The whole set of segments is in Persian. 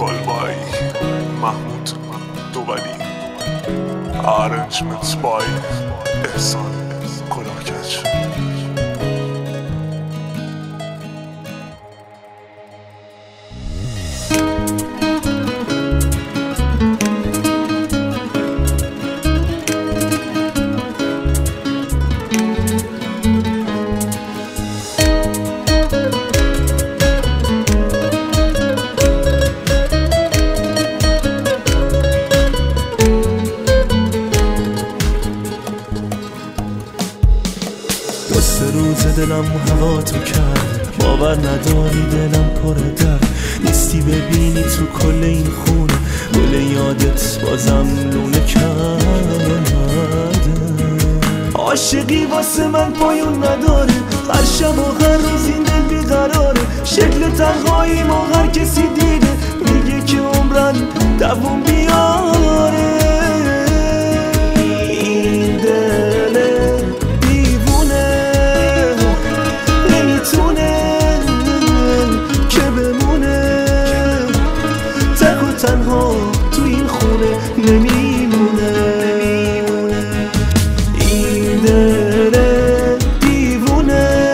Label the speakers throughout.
Speaker 1: Kolbay, Mahmud Dovali, Arrangement by Ehsan Kolakach.
Speaker 2: سه روز دلم هوا تو کرد، باور نداری دلم پر درد نیستی، ببینی تو کل این خونه گل یادت بازم لونه کرده. عاشقی واسه من پایون نداره، هر شب و هر روز این دل بیقراره، شکل تنهاییم و هر کسی دیده میگه که عمرن دووم بیاره. این دل دیوونه نمیتونه که بمونه، تک و تنها تو این خونه نمیمونه. این دل دیوونه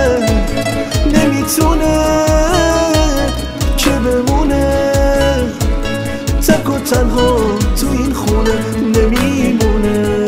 Speaker 2: نمیتونه که بمونه، تک و تنها تو این خونه نمیمونه.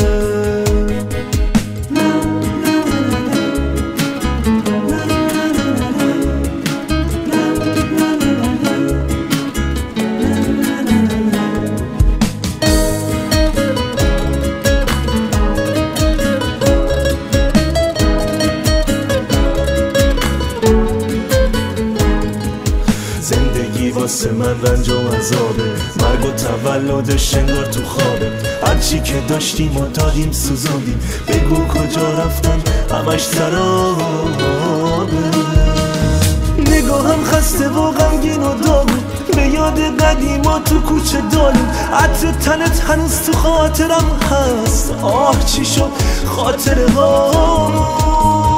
Speaker 2: زندگی واسه من رنج و عذابه، مرگ و تولدش انگار تو خوابه، هرچی که داشتیم و دادیم سوزوندیم، بگو کجا رفتن همش سرابه. نگاهم خسته و غمگین و داغون، به یاد قدیما تو کوچه داریم، عطر تنت هنوز تو خاطرم هست، آه چی شد خاطره ها.